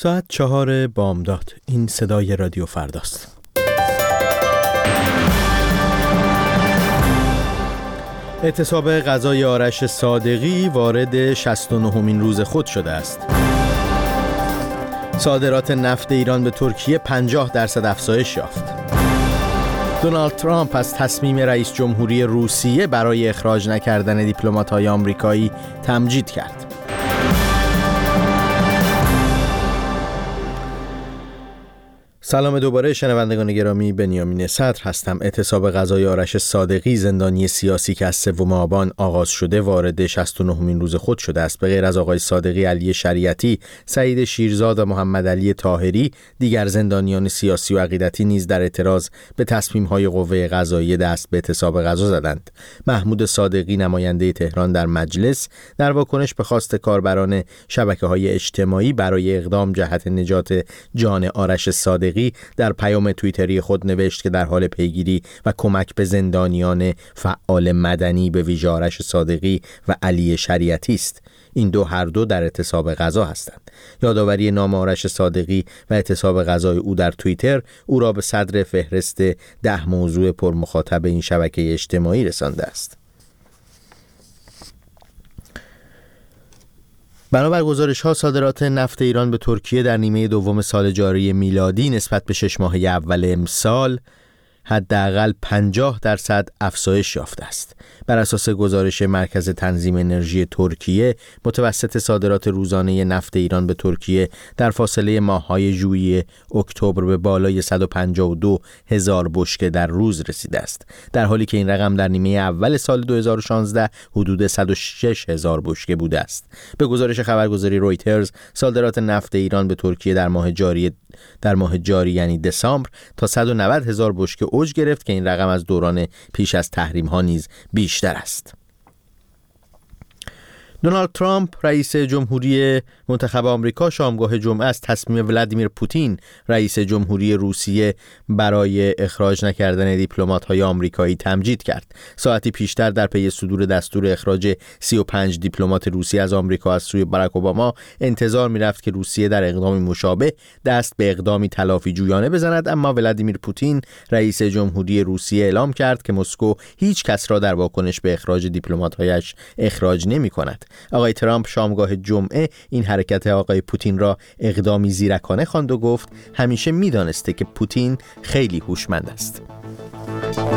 ساعت 4 بامداد. این صدای رادیو فرداست. اعتصاب غذای آرش صادقی وارد 69مین روز خود شده است. صادرات نفت ایران به ترکیه 50% افزایش یافت. دونالد ترامپ از تصمیم رئیس جمهوری روسیه برای اخراج نکردن دیپلمات‌های آمریکایی تمجید کرد. سلام دوباره شنوندگان گرامی، بنیامین صدر هستم. اعتصاب غذای آرش صادقی، زندانی سیاسی که از 3 آبان آغاز شده، وارد 69مین روز خود شده است. به غیر از آقای صادقی، علی شریعتی، سعید شیرزاد و محمد علی طاهری، دیگر زندانیان سیاسی و عقیدتی نیز در اعتراض به تصمیم‌های قوه قضاییه دست به اعتصاب غذا زدند. محمود صادقی، نماینده تهران در مجلس، در واکنش به خواست کاربران شبکه‌های اجتماعی برای اقدام جهت نجات جان آرش صادقی، در پیام توییتری خود نوشت که در حال پیگیری و کمک به زندانیان فعال مدنی به ویژه آرش صادقی و علی شریعتی است. این هر دو در اعتصاب غذا هستند. یادآوری نام آرش صادقی و اعتصاب غذای او در توییتر او را به صدر فهرست 10 موضوع پرمخاطب این شبکه اجتماعی رسانده است. بنابر گزارش‌ها، صادرات نفت ایران به ترکیه در نیمه دوم سال جاری میلادی نسبت به 6 ماهه اول امسال حداقل 50% افزایش یافته است. بر اساس گزارش مرکز تنظیم انرژی ترکیه، متوسط صادرات روزانه نفت ایران به ترکیه در فاصله ماه‌های ژوئیه اکتبر به بالای 152,000 بشکه در روز رسیده است، در حالی که این رقم در نیمه اول سال 2016 حدود 106,000 بشکه بوده است. به گزارش خبرگزاری رویترز، صادرات نفت ایران به ترکیه در ماه جاری یعنی دسامبر تا 190,000 بشکه اوج گرفت که این رقم از دوران پیش از تحریم ها نیز بیشتر است. دونالد ترامپ، رئیس جمهوری منتخب آمریکا، شامگاه جمعه از تصمیم ولادیمیر پوتین، رئیس جمهوری روسیه، برای اخراج نکردن دیپلمات‌های آمریکایی تمجید کرد. ساعتی پیشتر در پی صدور دستور اخراج 35 دیپلمات روسی از آمریکا از سوی باراک اوباما، انتظار می‌رفت که روسیه در اقدامی مشابه دست به اقدامی تلافی جویانه بزند، اما ولادیمیر پوتین، رئیس جمهوری روسیه، اعلام کرد که مسکو هیچ کس را در واکنش به اخراج دیپلمات‌هایش اخراج نمی‌کند. آقای ترامپ شامگاه جمعه این حرکت آقای پوتین را اقدامی زیرکانه خواند و گفت همیشه می‌دانسته که پوتین خیلی هوشمند است.